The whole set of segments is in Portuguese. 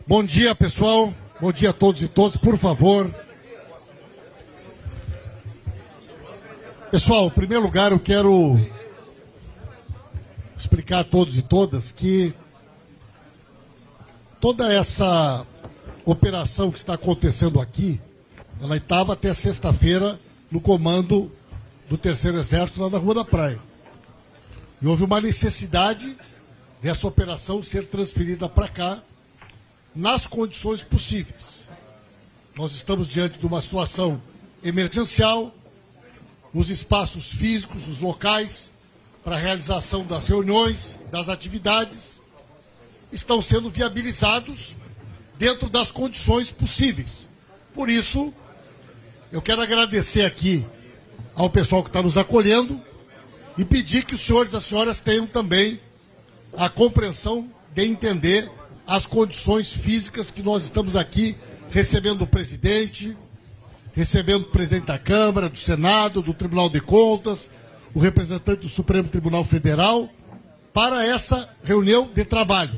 Bom dia, pessoal. Bom dia a todos e todas, por favor. Pessoal, em primeiro lugar, eu quero explicar a todos e todas que toda essa operação que está acontecendo aqui, ela estava até sexta-feira no comando do Terceiro Exército lá na Rua da Praia. E houve uma necessidade dessa operação ser transferida para cá nas condições possíveis. Nós estamos diante de uma situação emergencial, os espaços físicos, os locais para a realização das reuniões, das atividades, estão sendo viabilizados dentro das condições possíveis. Por isso, eu quero agradecer aqui ao pessoal que está nos acolhendo e pedir que os senhores e as senhoras tenham também a compreensão de entender as condições físicas que nós estamos aqui recebendo o presidente, recebendo o presidente da Câmara, do Senado, do Tribunal de Contas, o representante do Supremo Tribunal Federal, para essa reunião de trabalho.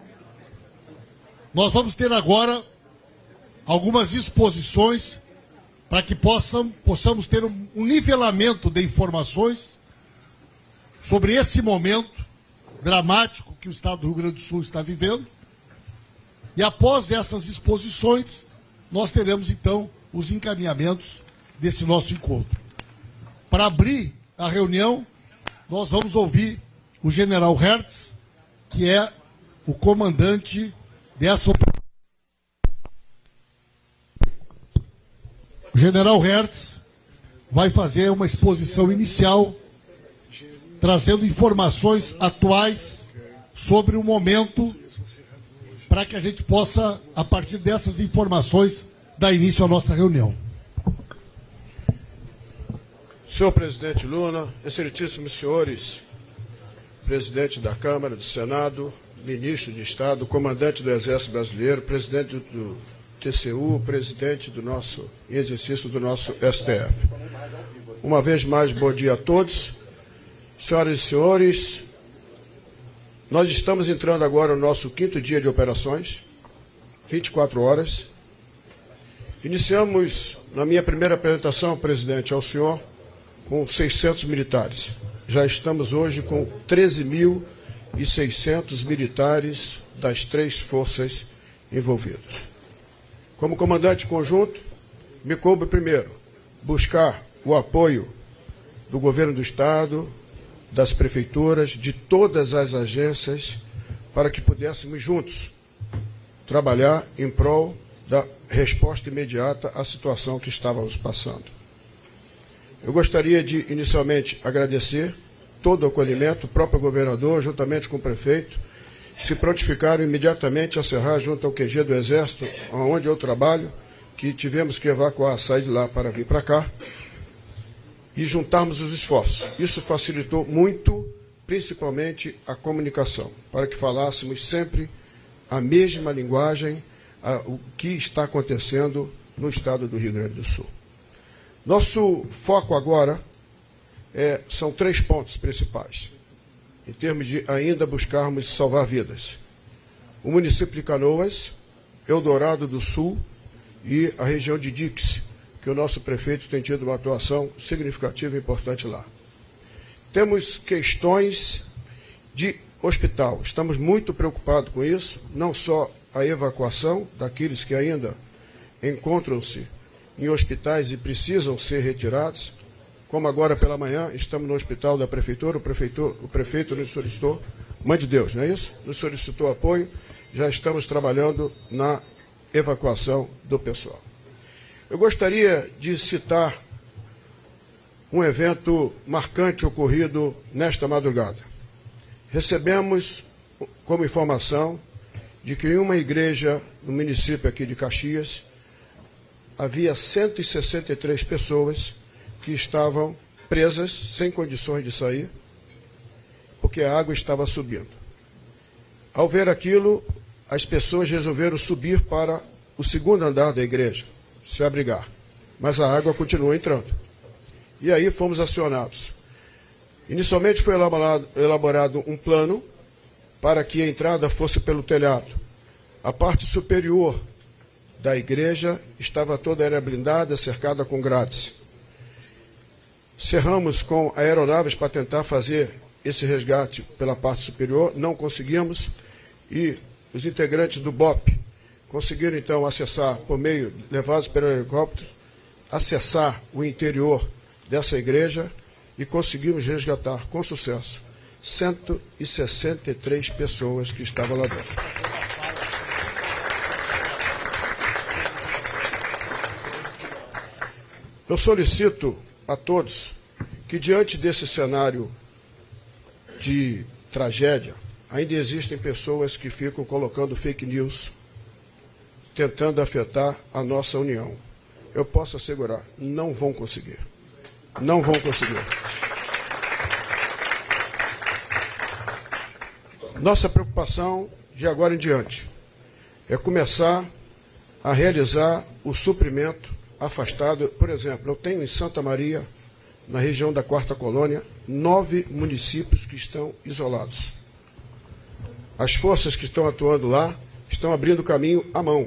Nós vamos ter agora algumas exposições para que possamos ter um nivelamento de informações sobre esse momento dramático que o Estado do Rio Grande do Sul está vivendo. E após essas exposições, nós teremos, então, os encaminhamentos desse nosso encontro. Para abrir a reunião, nós vamos ouvir o general Hertz, que é o comandante dessa operação. O general Hertz vai fazer uma exposição inicial, trazendo informações atuais sobre o momento, para que a gente possa, a partir dessas informações, dar início à nossa reunião. Senhor presidente Luna, excelentíssimos senhores, presidente da Câmara, do Senado, ministro de Estado, comandante do Exército Brasileiro, presidente do TCU, presidente do nosso exercício do nosso STF. Uma vez mais, bom dia a todos. Senhoras e senhores, nós estamos entrando agora no nosso 5º dia de operações, 24 horas. Iniciamos, na minha primeira apresentação, presidente, ao senhor, com 600 militares. Já estamos hoje com 13.600 militares das 3 forças envolvidas. Como comandante conjunto, me coube primeiro buscar o apoio do governo do Estado, das prefeituras, de todas as agências, para que pudéssemos juntos trabalhar em prol da resposta imediata à situação que estávamos passando. Eu gostaria de, inicialmente, agradecer todo o acolhimento. O próprio governador, juntamente com o prefeito, se prontificaram imediatamente a Serrar, junto ao QG do Exército, onde eu trabalho, que tivemos que evacuar, sair de lá para vir para cá, e juntarmos os esforços. Isso facilitou muito, principalmente, a comunicação, para que falássemos sempre a mesma linguagem, o que está acontecendo no estado do Rio Grande do Sul. Nosso foco agora são 3 pontos principais, em termos de ainda buscarmos salvar vidas. O município de Canoas, Eldorado do Sul e a região de Dix, que o nosso prefeito tem tido uma atuação significativa e importante lá. Temos questões de hospital. Estamos muito preocupados com isso, não só a evacuação daqueles que ainda encontram-se em hospitais e precisam ser retirados, como agora pela manhã estamos no hospital da prefeitura, o prefeito nos solicitou, mãe de Deus, não é isso? Nos solicitou apoio, já estamos trabalhando na evacuação do pessoal. Eu gostaria de citar um evento marcante ocorrido nesta madrugada. Recebemos como informação de que em uma igreja no município aqui de Caxias havia 163 pessoas que estavam presas, sem condições de sair, porque a água estava subindo. Ao ver aquilo, as pessoas resolveram subir para o 2º andar da igreja, se abrigar, mas a água continuou entrando. E aí fomos acionados. Inicialmente foi elaborado um plano para que a entrada fosse pelo telhado. A parte superior da igreja estava toda área blindada, cercada com grades. Cerramos com aeronaves para tentar fazer esse resgate pela parte superior, não conseguimos, e os integrantes do BOP conseguiram então acessar, por meio, levados pelo helicóptero, acessar o interior dessa igreja e conseguimos resgatar com sucesso 163 pessoas que estavam lá dentro. Eu solicito a todos que, diante desse cenário de tragédia, ainda existem pessoas que ficam colocando fake news, tentando afetar a nossa união. Eu posso assegurar, não vão conseguir. Não vão conseguir. Nossa preocupação, de agora em diante, é começar a realizar o suprimento afastado. Por exemplo, eu tenho em Santa Maria, na região da 4ª Colônia, 9 municípios que estão isolados. As forças que estão atuando lá estão abrindo caminho à mão,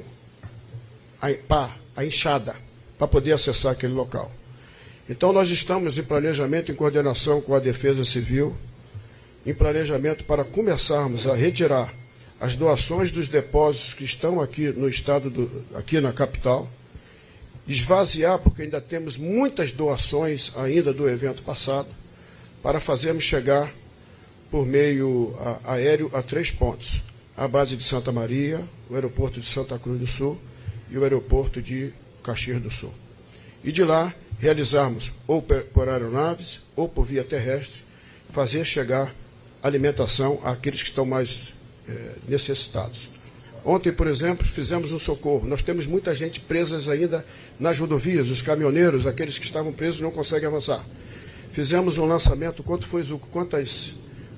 a enxada, para poder acessar aquele local. Então, nós estamos em planejamento, em coordenação com a Defesa Civil, em planejamento para começarmos a retirar as doações dos depósitos que estão aqui no estado, aqui na capital, esvaziar, porque ainda temos muitas doações ainda do evento passado, para fazermos chegar por meio aéreo a 3 pontos: a base de Santa Maria, o aeroporto de Santa Cruz do Sul e o aeroporto de Caxias do Sul. E de lá realizarmos, ou por aeronaves, ou por via terrestre, fazer chegar alimentação àqueles que estão mais necessitados. Ontem, por exemplo, fizemos um socorro. Nós temos muita gente presa ainda nas rodovias, os caminhoneiros, aqueles que estavam presos não conseguem avançar. Fizemos um lançamento, quanto foi, Zuco? Quantas?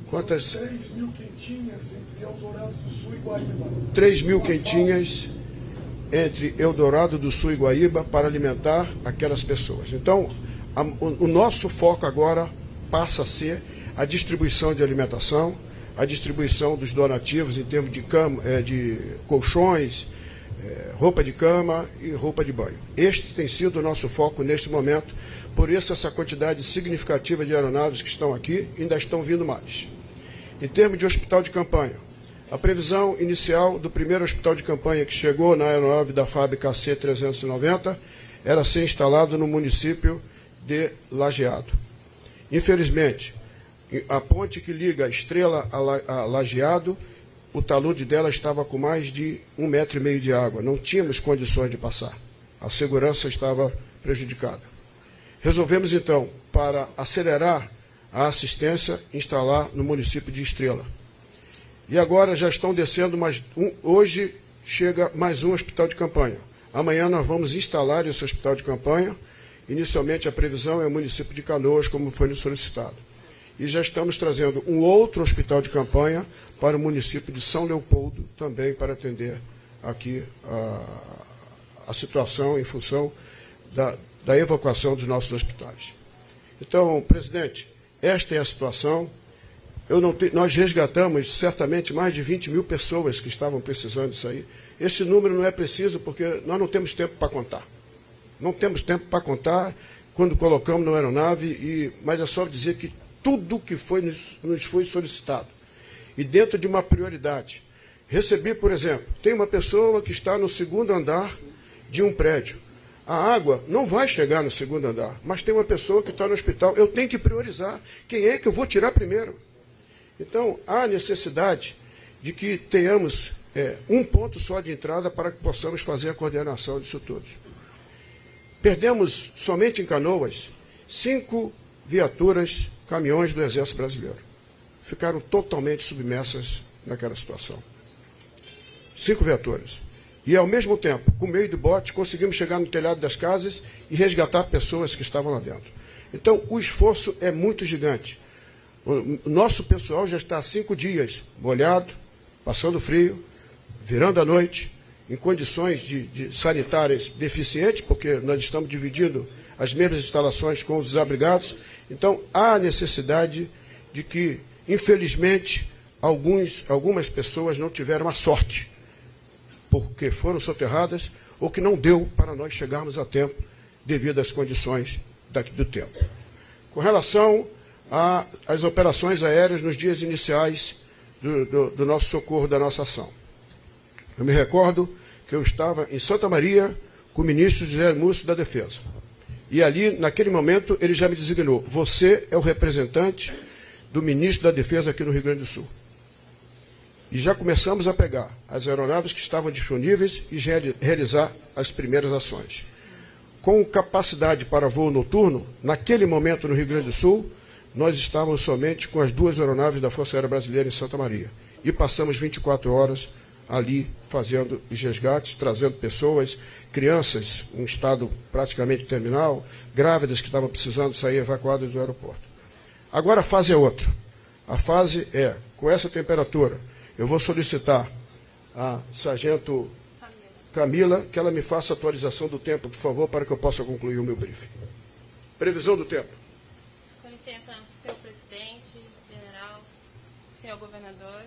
3.000 quentinhas entre Eldorado do Sul e Guaíba. 3.000 quentinhas entre Eldorado do Sul e Guaíba para alimentar aquelas pessoas. Então, o nosso foco agora passa a ser a distribuição de alimentação, a distribuição dos donativos em termos de de colchões, roupa de cama e roupa de banho. Este tem sido o nosso foco neste momento, por isso essa quantidade significativa de aeronaves que estão aqui, ainda estão vindo mais. Em termos de hospital de campanha, a previsão inicial do primeiro hospital de campanha que chegou na aeronave da FAB KC-390 era ser instalado no município de Lajeado. Infelizmente, a ponte que liga a Estrela a Lajeado, o talude dela estava com mais de 1,5 metro de água. Não tínhamos condições de passar. A segurança estava prejudicada. Resolvemos, então, para acelerar a assistência, instalar no município de Estrela. E agora já estão descendo hoje chega mais um hospital de campanha. Amanhã nós vamos instalar esse hospital de campanha. Inicialmente a previsão é o município de Canoas, como foi nos solicitado. E já estamos trazendo um outro hospital de campanha para o município de São Leopoldo, também para atender aqui a situação em função da evacuação dos nossos hospitais. Então, presidente, esta é a situação. Nós resgatamos certamente mais de 20.000 pessoas que estavam precisando disso aí. Esse número não é preciso porque nós não temos tempo para contar. Não temos tempo para contar quando colocamos na aeronave, mas é só dizer que tudo que nos foi solicitado. E dentro de uma prioridade. Recebi, por exemplo, tem uma pessoa que está no 2º andar de um prédio. A água não vai chegar no 2º andar, mas tem uma pessoa que está no hospital. Eu tenho que priorizar quem é que eu vou tirar primeiro. Então, há necessidade de que tenhamos um ponto só de entrada para que possamos fazer a coordenação disso tudo. Perdemos, somente em Canoas, 5 viaturas, caminhões do Exército Brasileiro. Ficaram totalmente submersas naquela situação. 5 viaturas. E, ao mesmo tempo, com meio de bote, conseguimos chegar no telhado das casas e resgatar pessoas que estavam lá dentro. Então, o esforço é muito gigante. O nosso pessoal já está há 5 dias molhado, passando frio, virando a noite, em condições de sanitárias deficientes, porque nós estamos dividindo as mesmas instalações com os desabrigados. Então, há necessidade de que, infelizmente, algumas pessoas não tiveram a sorte porque foram soterradas ou que não deu para nós chegarmos a tempo devido às condições do tempo. Com relação às operações aéreas nos dias iniciais do nosso socorro, da nossa ação. Eu me recordo que eu estava em Santa Maria com o ministro José Múcio da Defesa. E ali, naquele momento, ele já me designou: você é o representante do ministro da Defesa aqui no Rio Grande do Sul. E já começamos a pegar as aeronaves que estavam disponíveis e realizar as primeiras ações. Com capacidade para voo noturno, naquele momento no Rio Grande do Sul, nós estávamos somente com as 2 aeronaves da Força Aérea Brasileira em Santa Maria. E passamos 24 horas ali fazendo os resgates, trazendo pessoas, crianças em estado praticamente terminal, grávidas que estavam precisando sair evacuadas do aeroporto. Agora a fase é outra. A fase é, com essa temperatura, eu vou solicitar a sargento Camila que ela me faça a atualização do tempo, por favor, para que eu possa concluir o meu briefing. Previsão do tempo. Com licença, senhor presidente, general, senhor governador.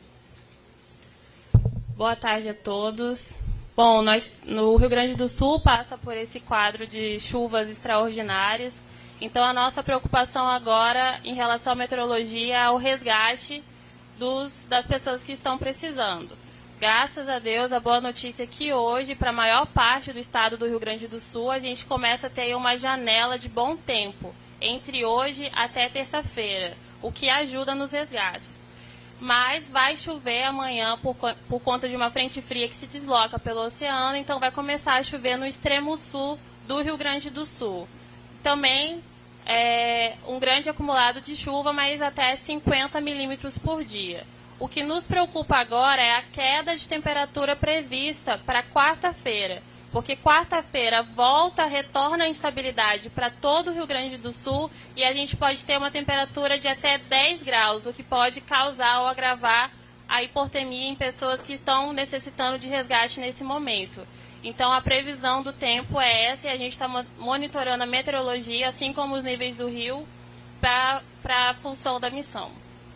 Boa tarde a todos. Bom, nós no Rio Grande do Sul passa por esse quadro de chuvas extraordinárias. Então, a nossa preocupação agora em relação à meteorologia é o resgate das pessoas que estão precisando. Graças a Deus, a boa notícia é que hoje, para a maior parte do estado do Rio Grande do Sul, a gente começa a ter uma janela de bom tempo, entre hoje até terça-feira, o que ajuda nos resgates. Mas vai chover amanhã por conta de uma frente fria que se desloca pelo oceano, então vai começar a chover no extremo sul do Rio Grande do Sul. Também um grande acumulado de chuva, mas até 50 milímetros por dia. O que nos preocupa agora é a queda de temperatura prevista para quarta-feira, porque quarta-feira retorna a instabilidade para todo o Rio Grande do Sul e a gente pode ter uma temperatura de até 10 graus, o que pode causar ou agravar a hipotermia em pessoas que estão necessitando de resgate nesse momento. Então, a previsão do tempo é essa e a gente está monitorando a meteorologia, assim como os níveis do rio, para a função da missão.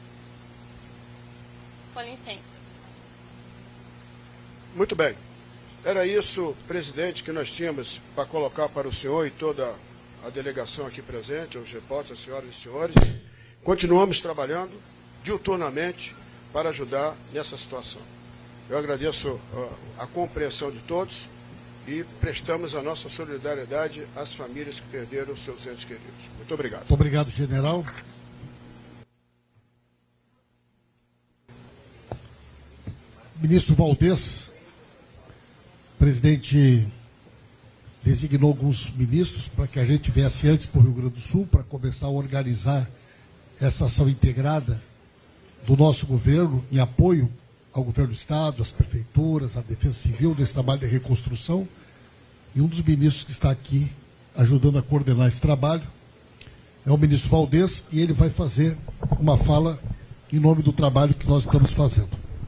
Com licença. Muito bem. Era isso, presidente, que nós tínhamos para colocar para o senhor e toda a delegação aqui presente, os repórteres, senhoras e senhores. Continuamos trabalhando diuturnamente para ajudar nessa situação. Eu agradeço a compreensão de todos e prestamos a nossa solidariedade às famílias que perderam seus entes queridos. Muito obrigado. Muito obrigado, general. Ministro Valdez, o presidente designou alguns ministros para que a gente viesse antes para o Rio Grande do Sul para começar a organizar essa ação integrada do nosso governo em apoio ao governo do Estado, às prefeituras, à Defesa Civil, nesse trabalho de reconstrução. E um dos ministros que está aqui ajudando a coordenar esse trabalho é o ministro Valdez, e ele vai fazer uma fala em nome do trabalho que nós estamos fazendo.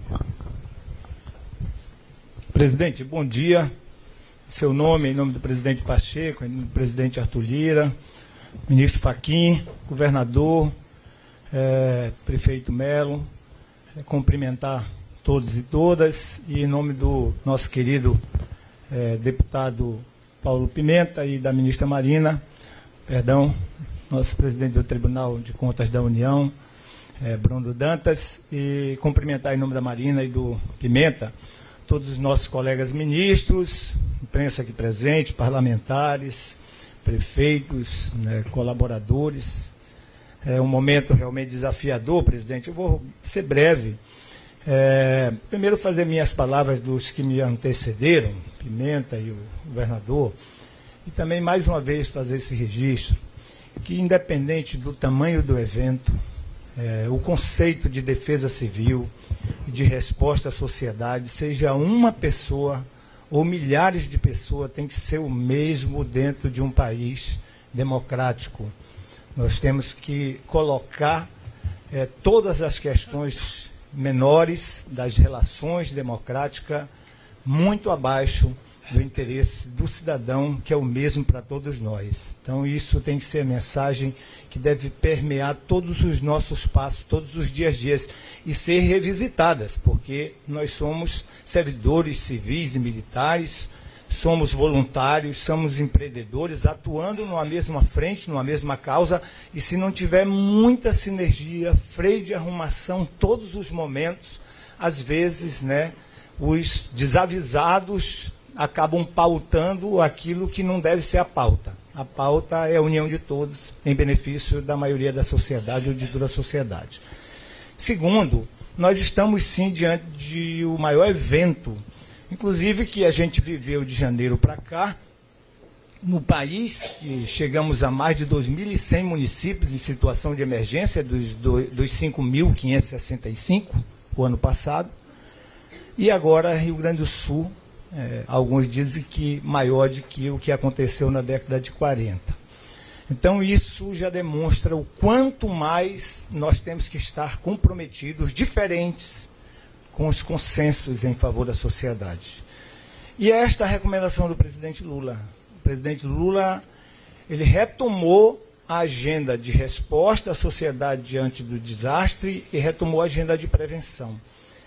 Presidente, bom dia. Seu nome, em nome do presidente Pacheco, em nome do presidente Arthur Lira, ministro Fachin, governador, prefeito Melo, cumprimentar todos e todas, e em nome do nosso querido deputado Paulo Pimenta e da ministra Marina, nosso presidente do Tribunal de Contas da União, Bruno Dantas, e cumprimentar em nome da Marina e do Pimenta todos os nossos colegas ministros, imprensa aqui presente, parlamentares, prefeitos, colaboradores. É um momento realmente desafiador, presidente. Eu vou ser breve. Primeiro fazer minhas palavras dos que me antecederam, Pimenta e o governador, e também mais uma vez fazer esse registro, que independente do tamanho do evento, o conceito de defesa civil e de resposta à sociedade, seja uma pessoa ou milhares de pessoas, tem que ser o mesmo dentro de um país democrático. Nós temos que colocar todas as questões menores das relações democráticas muito abaixo do interesse do cidadão, que é o mesmo para todos nós. Então, isso tem que ser a mensagem que deve permear todos os nossos passos, todos os dias a dias, e ser revisitadas, porque nós somos servidores civis e militares, somos voluntários, somos empreendedores, atuando numa mesma frente, numa mesma causa, e se não tiver muita sinergia, freio de arrumação, todos os momentos, às vezes, né, os desavisados acabam pautando aquilo que não deve ser a pauta. A pauta é a união de todos em benefício da maioria da sociedade ou de toda a sociedade. Segundo, nós estamos sim diante de o maior evento, inclusive que a gente viveu de janeiro para cá, no país, que chegamos a mais de 2.100 municípios em situação de emergência, dos 5.565, o ano passado, e agora Rio Grande do Sul, alguns dizem que maior do que o que aconteceu na década de 40. Então isso já demonstra o quanto mais nós temos que estar comprometidos, diferentes, com os consensos em favor da sociedade. E esta é a recomendação do presidente Lula. O presidente Lula, ele retomou a agenda de resposta à sociedade diante do desastre e retomou a agenda de prevenção.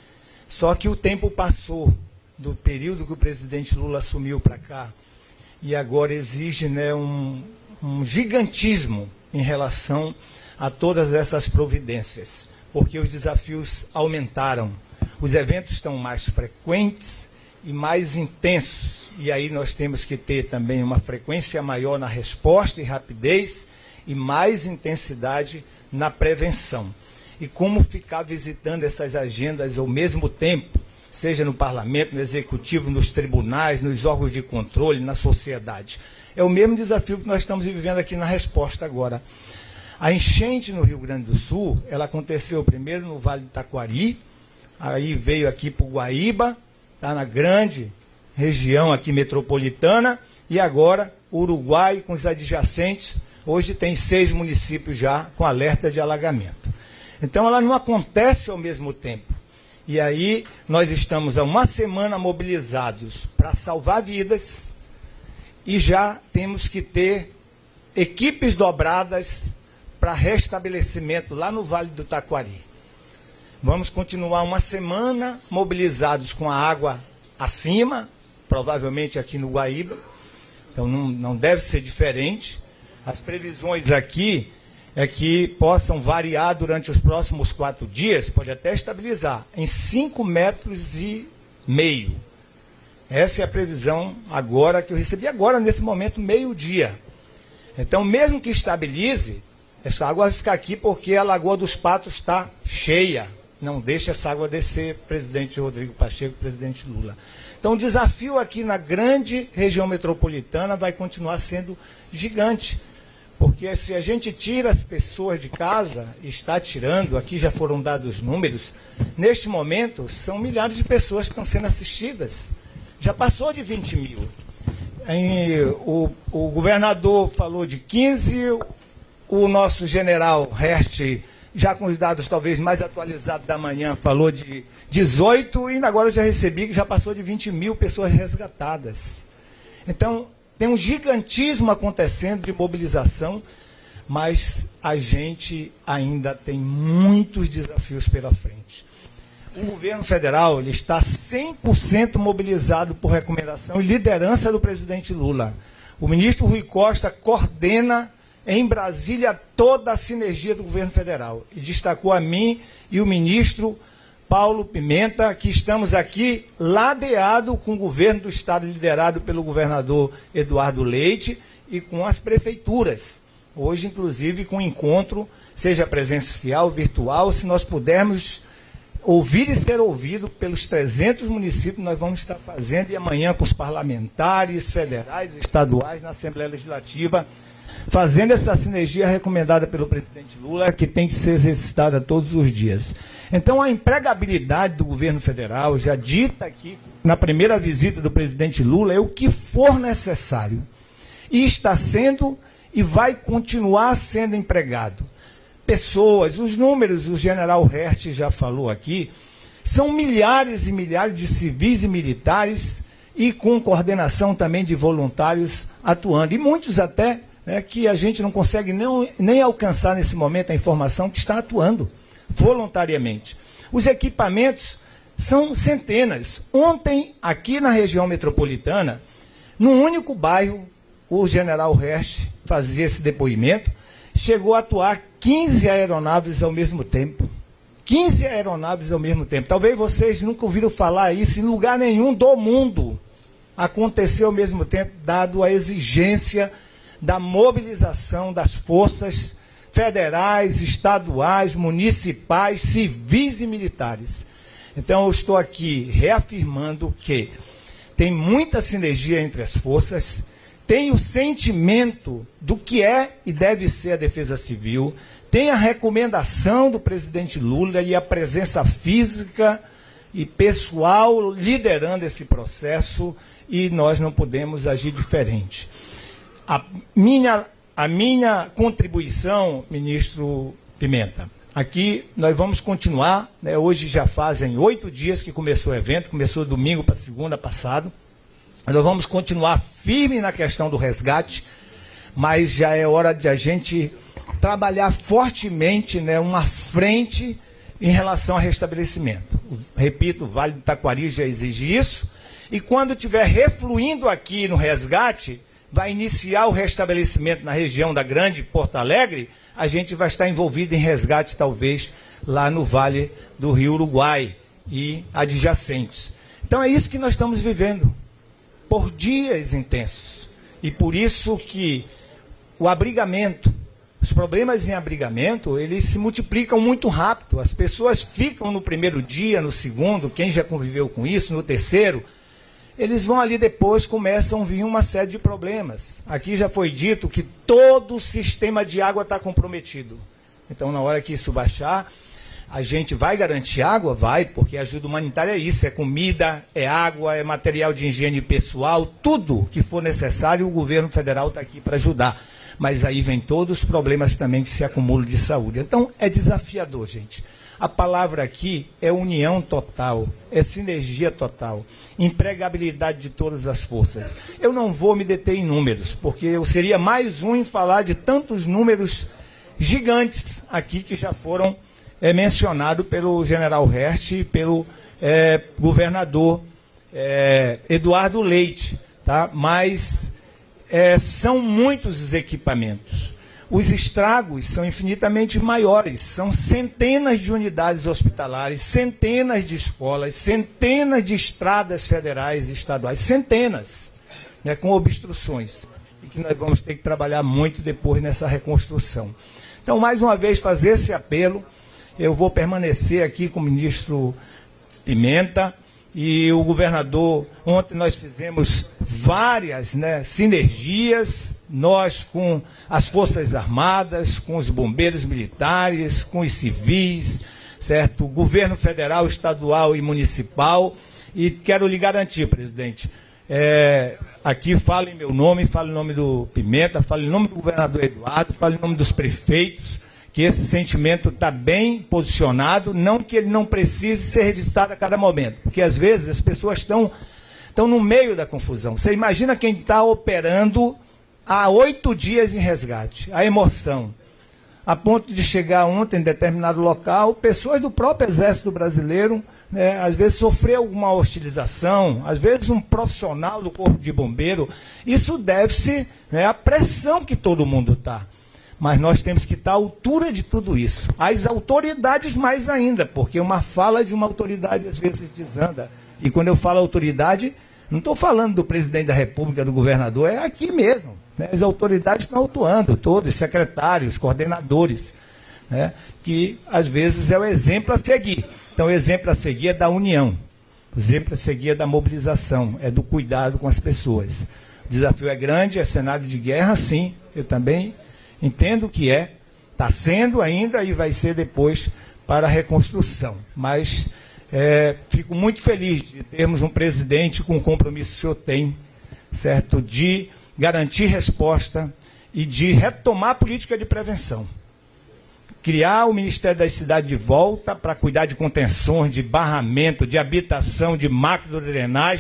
Só que o tempo passou do período que o presidente Lula assumiu para cá e agora exige, né, um gigantismo em relação a todas essas providências, porque os desafios aumentaram. Os eventos estão mais frequentes e mais intensos, e aí nós temos que ter também uma frequência maior na resposta e rapidez e mais intensidade na prevenção. E como ficar visitando essas agendas ao mesmo tempo, seja no parlamento, no executivo, nos tribunais, nos órgãos de controle, na sociedade. É o mesmo desafio que nós estamos vivendo aqui na resposta agora. A enchente no Rio Grande do Sul, ela aconteceu primeiro no Vale do Taquari, aí veio aqui para o Guaíba, está na grande região aqui metropolitana, e agora o Uruguai com os adjacentes, hoje tem 6 municípios já com alerta de alagamento. Então ela não acontece ao mesmo tempo. E aí nós estamos há uma semana mobilizados para salvar vidas e já temos que ter equipes dobradas para restabelecimento lá no Vale do Taquari. Vamos continuar uma semana mobilizados com a água acima, provavelmente aqui no Guaíba, então não deve ser diferente. As previsões aqui é que possam variar durante os próximos 4 dias, pode até estabilizar, em 5,5 metros. Essa é a previsão agora que eu recebi, agora nesse momento, meio-dia. Então, mesmo que estabilize, essa água vai ficar aqui porque a Lagoa dos Patos está cheia. Não deixe essa água descer, presidente Rodrigo Pacheco, presidente Lula. Então, o desafio aqui na grande região metropolitana vai continuar sendo gigante. Porque se a gente tira as pessoas de casa, e está tirando, aqui já foram dados números, neste momento são milhares de pessoas que estão sendo assistidas. Já passou de 20 mil. O governador falou de 15, o nosso general Hertz, já com os dados talvez mais atualizados da manhã, falou de 18, e agora eu já recebi que já passou de 20 mil pessoas resgatadas. Então, tem um gigantismo acontecendo de mobilização, mas a gente ainda tem muitos desafios pela frente. O governo federal ele está 100% mobilizado por recomendação e liderança do presidente Lula. O ministro Rui Costa coordena em Brasília toda a sinergia do governo federal. E destacou a mim e o ministro Paulo Pimenta, que estamos aqui ladeado com o governo do Estado, liderado pelo governador Eduardo Leite, e com as prefeituras. Hoje, inclusive, com encontro, seja presencial, virtual, se nós pudermos ouvir e ser ouvido pelos 300 municípios, nós vamos estar fazendo, e amanhã com os parlamentares federais e estaduais na Assembleia Legislativa, fazendo essa sinergia recomendada pelo presidente Lula, que tem que ser exercitada todos os dias. Então, a empregabilidade do governo federal, já dita aqui na primeira visita do presidente Lula, é o que for necessário. E está sendo e vai continuar sendo empregado. Pessoas, os números, o general Hertz já falou aqui, são milhares e milhares de civis e militares e com coordenação também de voluntários atuando. E muitos até, né, que a gente não consegue nem alcançar nesse momento a informação, que está atuando voluntariamente. Os equipamentos são centenas. Ontem, aqui na região metropolitana, num único bairro, o general Hersch fazia esse depoimento, chegou a atuar 15 aeronaves ao mesmo tempo. 15 aeronaves ao mesmo tempo. Talvez vocês nunca ouviram falar isso em lugar nenhum do mundo. Aconteceu ao mesmo tempo, dado a exigência da mobilização das forças federais, estaduais, municipais, civis e militares. Então, eu estou aqui reafirmando que tem muita sinergia entre as forças, tem o sentimento do que é e deve ser a defesa civil, tem a recomendação do presidente Lula e a presença física e pessoal liderando esse processo, e nós não podemos agir diferente. A minha contribuição, ministro Pimenta, aqui nós vamos continuar, né, hoje já fazem 8 dias que começou o evento, começou domingo para segunda passado, nós vamos continuar firme na questão do resgate, mas já é hora de a gente trabalhar fortemente, né, uma frente em relação ao restabelecimento. Repito, o Vale do Taquari já exige isso, e quando estiver refluindo aqui no resgate, vai iniciar o restabelecimento na região da Grande Porto Alegre, a gente vai estar envolvido em resgate, talvez, lá no Vale do Rio Uruguai e adjacentes. Então é isso que nós estamos vivendo, por dias intensos. E por isso que o abrigamento, os problemas em abrigamento, eles se multiplicam muito rápido. As pessoas ficam no primeiro dia, no segundo, quem já conviveu com isso, no terceiro, eles vão ali depois, começam a vir uma série de problemas. Aqui já foi dito que todo o sistema de água está comprometido. Então, na hora que isso baixar, a gente vai garantir água? Vai, porque a ajuda humanitária é isso, é comida, é água, é material de higiene pessoal, tudo que for necessário, o governo federal está aqui para ajudar. Mas aí vem todos os problemas também que se acumulam de saúde. Então, é desafiador, gente. A palavra aqui é união total, é sinergia total, empregabilidade de todas as forças. Eu não vou me deter em números, porque eu seria mais um em falar de tantos números gigantes aqui que já foram mencionados pelo general Hersch e pelo governador Eduardo Leite, tá? Mas são muitos os equipamentos. Os estragos são infinitamente maiores, são centenas de unidades hospitalares, centenas de escolas, centenas de estradas federais e estaduais, centenas, né, com obstruções, e que nós vamos ter que trabalhar muito depois nessa reconstrução. Então, mais uma vez, fazer esse apelo, eu vou permanecer aqui com o ministro Pimenta, e o governador, ontem nós fizemos várias, né, sinergias, nós com as Forças Armadas, com os bombeiros militares, com os civis, certo? O governo federal, estadual e municipal. E quero lhe garantir, presidente, aqui falo em meu nome, falo em nome do Pimenta, falo em nome do governador Eduardo, falo em nome dos prefeitos, que esse sentimento está bem posicionado, não que ele não precise ser registrado a cada momento, porque às vezes as pessoas estão no meio da confusão. Você imagina quem está operando há 8 dias em resgate, a emoção, a ponto de chegar ontem em determinado local, pessoas do próprio Exército Brasileiro, né, às vezes sofreu alguma hostilização, às vezes um profissional do Corpo de Bombeiro. Isso deve-se, né, à pressão que todo mundo está. Mas nós temos que estar à altura de tudo isso. As autoridades mais ainda, porque uma fala de uma autoridade às vezes desanda. E quando eu falo autoridade, não estou falando do presidente da República, do governador, é aqui mesmo. Né? As autoridades estão atuando, todos, secretários, coordenadores, né? Que às vezes é o exemplo a seguir. Então o exemplo a seguir é da união, o exemplo a seguir é da mobilização, é do cuidado com as pessoas. O desafio é grande, é cenário de guerra, sim, eu também entendo que está sendo ainda e vai ser depois para a reconstrução. Mas fico muito feliz de termos um presidente com o compromisso que o senhor tem, certo, de garantir resposta e de retomar a política de prevenção. Criar o Ministério das Cidades de volta para cuidar de contenções, de barramento, de habitação, de macro-drenagem,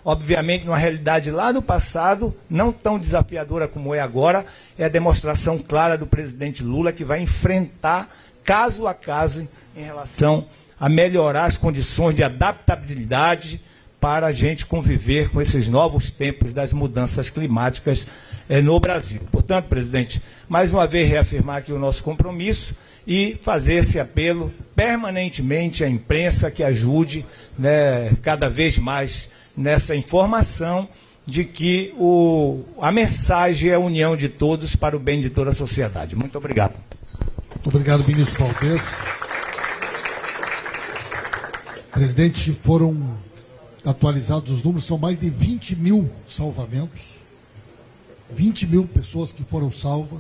obviamente numa realidade lá do passado, não tão desafiadora como é agora, é a demonstração clara do presidente Lula, que vai enfrentar caso a caso em relação a melhorar as condições de adaptabilidade para a gente conviver com esses novos tempos das mudanças climáticas no Brasil. Portanto, presidente, mais uma vez reafirmar aqui o nosso compromisso e fazer esse apelo permanentemente à imprensa que ajude, né, cada vez mais nessa informação de que a mensagem é a união de todos para o bem de toda a sociedade. Muito obrigado. Muito obrigado, ministro Valdez. Presidente, foram atualizados os números, são mais de 20 mil salvamentos, 20 mil pessoas que foram salvas,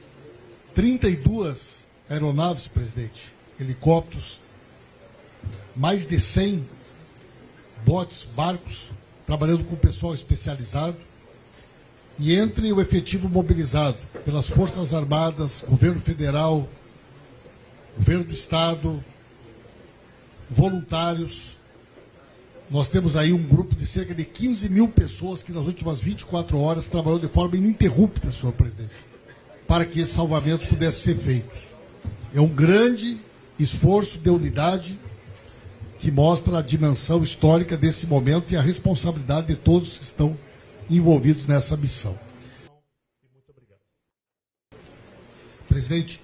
32 aeronaves, presidente, helicópteros, mais de 100 botes, barcos, trabalhando com pessoal especializado, e entre o efetivo mobilizado pelas Forças Armadas, Governo Federal, Governo do Estado, voluntários, nós temos aí um grupo de cerca de 15 mil pessoas que nas últimas 24 horas trabalhou de forma ininterrupta, senhor presidente, para que esses salvamentos pudessem ser feitos. É um grande esforço de unidade que mostra a dimensão histórica desse momento e a responsabilidade de todos que estão envolvidos nessa missão. Muito obrigado. Presidente,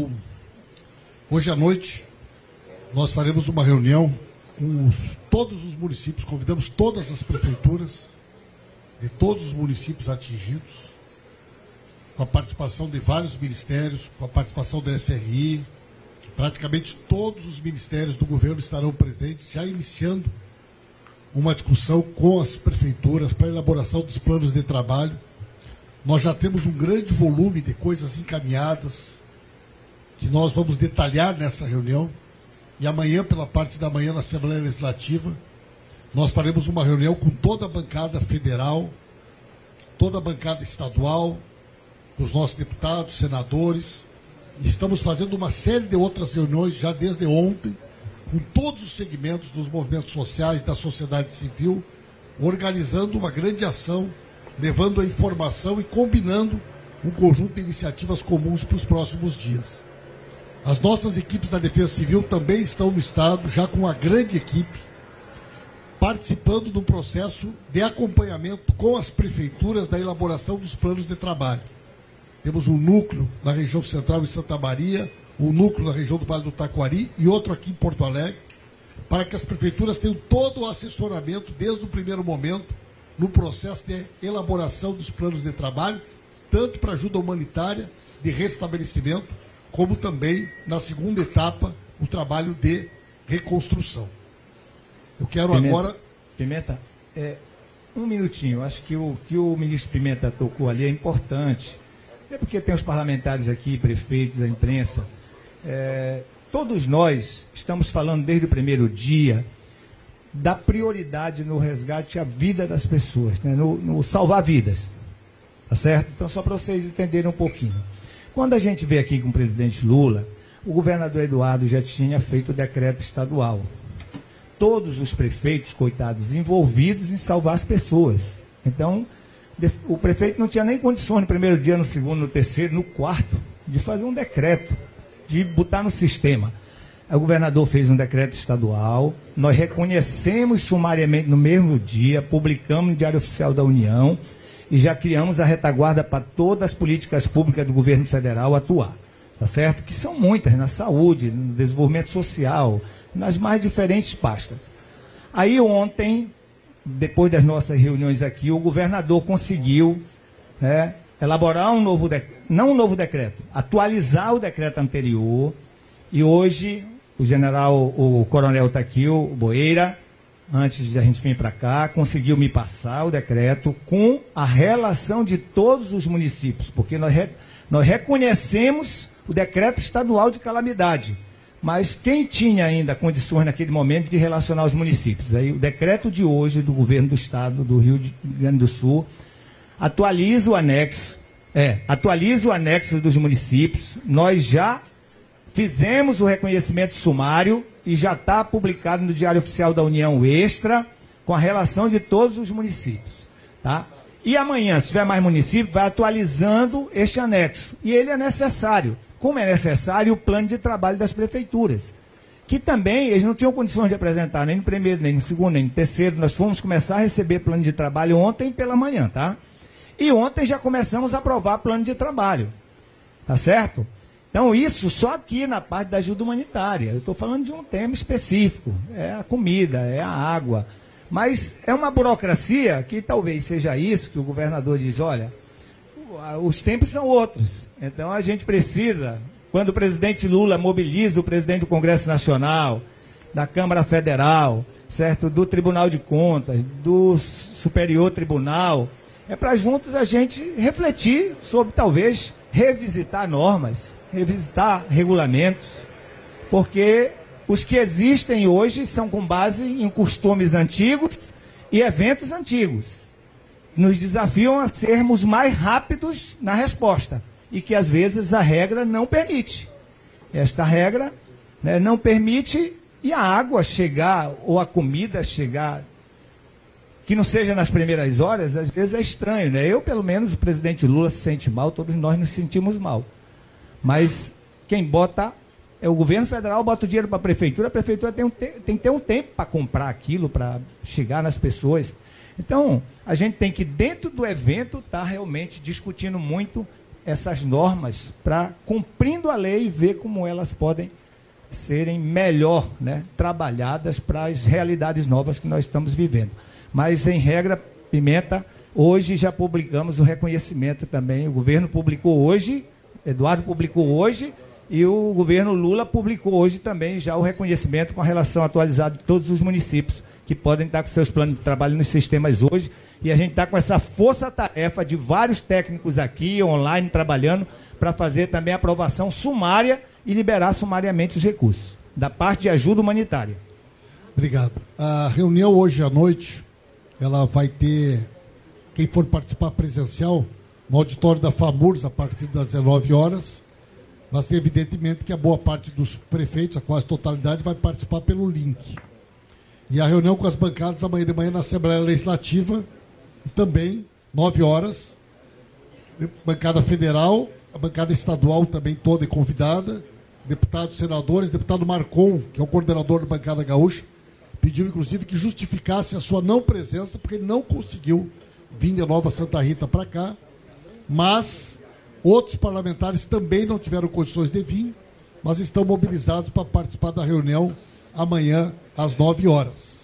hoje à noite nós faremos uma reunião com todos os municípios, convidamos todas as prefeituras de todos os municípios atingidos, com a participação de vários ministérios, com a participação da SRI, praticamente todos os ministérios do governo estarão presentes, já iniciando uma discussão com as prefeituras para a elaboração dos planos de trabalho. Nós já temos um grande volume de coisas encaminhadas que nós vamos detalhar nessa reunião. E amanhã, pela parte da manhã, na Assembleia Legislativa, nós faremos uma reunião com toda a bancada federal, toda a bancada estadual, os nossos deputados, senadores. Estamos fazendo uma série de outras reuniões já desde ontem, com todos os segmentos dos movimentos sociais, da sociedade civil, organizando uma grande ação, levando a informação e combinando um conjunto de iniciativas comuns para os próximos dias. As nossas equipes da Defesa Civil também estão no Estado, já com uma grande equipe, participando do processo de acompanhamento com as prefeituras da elaboração dos planos de trabalho. Temos um núcleo na região central em Santa Maria, um núcleo na região do Vale do Taquari e outro aqui em Porto Alegre, para que as prefeituras tenham todo o assessoramento desde o primeiro momento no processo de elaboração dos planos de trabalho, tanto para ajuda humanitária, de restabelecimento, como também, na segunda etapa, o trabalho de reconstrução. Eu quero agora... Pimenta, um minutinho. Acho que o ministro Pimenta tocou ali é importante. É porque tem os parlamentares aqui, prefeitos, a imprensa. Todos nós estamos falando desde o primeiro dia da prioridade no resgate à vida das pessoas, né? no salvar vidas. Tá certo? Então, só para vocês entenderem um pouquinho. Quando a gente veio aqui com o presidente Lula, o governador Eduardo já tinha feito o decreto estadual. Todos os prefeitos, coitados, envolvidos em salvar as pessoas. Então, o prefeito não tinha nem condições no primeiro dia, no segundo, no terceiro, no quarto, de fazer um decreto, de botar no sistema. O governador fez um decreto estadual, nós reconhecemos sumariamente no mesmo dia, publicamos no Diário Oficial da União, e já criamos a retaguarda para todas as políticas públicas do governo federal atuar, tá certo? Que são muitas, na saúde, no desenvolvimento social, nas mais diferentes pastas. Aí ontem, depois das nossas reuniões aqui, o governador conseguiu elaborar não um novo decreto, atualizar o decreto anterior, e hoje o coronel está aqui, o Boeira, antes de a gente vir para cá, conseguiu me passar o decreto com a relação de todos os municípios, porque nós reconhecemos o decreto estadual de calamidade, mas quem tinha ainda condições naquele momento de relacionar os municípios? Aí o decreto de hoje do governo do estado do Rio Grande do Sul atualiza o anexo dos municípios. Nós já fizemos o reconhecimento sumário e já está publicado no Diário Oficial da União Extra, com a relação de todos os municípios. Tá? E amanhã, se tiver mais município, vai atualizando este anexo. E ele é necessário. Como é necessário o plano de trabalho das prefeituras, que também eles não tinham condições de apresentar nem no primeiro, nem no segundo, nem no terceiro. Nós fomos começar a receber plano de trabalho ontem pela manhã, tá? E ontem já começamos a aprovar plano de trabalho, tá certo? Então isso só aqui na parte da ajuda humanitária. Eu estou falando de um tema específico, é a comida, é a água. Mas é uma burocracia que talvez seja isso que o governador diz, olha, os tempos são outros. Então a gente precisa, quando o presidente Lula mobiliza o presidente do Congresso Nacional, da Câmara Federal, certo, do Tribunal de Contas, do Superior Tribunal, é para juntos a gente refletir sobre talvez revisitar normas, revisitar regulamentos, porque os que existem hoje são com base em costumes antigos e eventos antigos. Nos desafiam a sermos mais rápidos na resposta e que às vezes a regra não permite. Esta regra, né, não permite, e a água chegar ou a comida chegar, que não seja nas primeiras horas, às vezes é estranho, né? Eu, pelo menos, o presidente Lula se sente mal, todos nós nos sentimos mal. Mas quem bota é o governo federal, bota o dinheiro para a prefeitura tem que ter um tempo para comprar aquilo, para chegar nas pessoas. Então, a gente tem que, dentro do evento, estar realmente discutindo muito essas normas para, cumprindo a lei, ver como elas podem serem melhor, né, trabalhadas para as realidades novas que nós estamos vivendo. Mas, em regra, Pimenta, hoje já publicamos o reconhecimento também. O governo publicou hoje, Eduardo publicou hoje, e o governo Lula publicou hoje também já o reconhecimento com a relação atualizada de todos os municípios que podem estar com seus planos de trabalho nos sistemas hoje. E a gente está com essa força-tarefa de vários técnicos aqui, online, trabalhando, para fazer também a aprovação sumária e liberar sumariamente os recursos, da parte de ajuda humanitária. Obrigado. A reunião hoje à noite, ela vai ter, quem for participar presencial, no auditório da FAMURS, a partir das 19 horas, mas evidentemente que a boa parte dos prefeitos, a quase totalidade, vai participar pelo link. E a reunião com as bancadas amanhã de manhã na Assembleia Legislativa, e também, 9 horas, bancada federal, a bancada estadual também toda é convidada, deputados, senadores, deputado Marcon, que é o coordenador da bancada gaúcha, pediu inclusive que justificasse a sua não presença, porque ele não conseguiu vir de Nova Santa Rita para cá, mas outros parlamentares também não tiveram condições de vir, mas estão mobilizados para participar da reunião amanhã às 9 horas.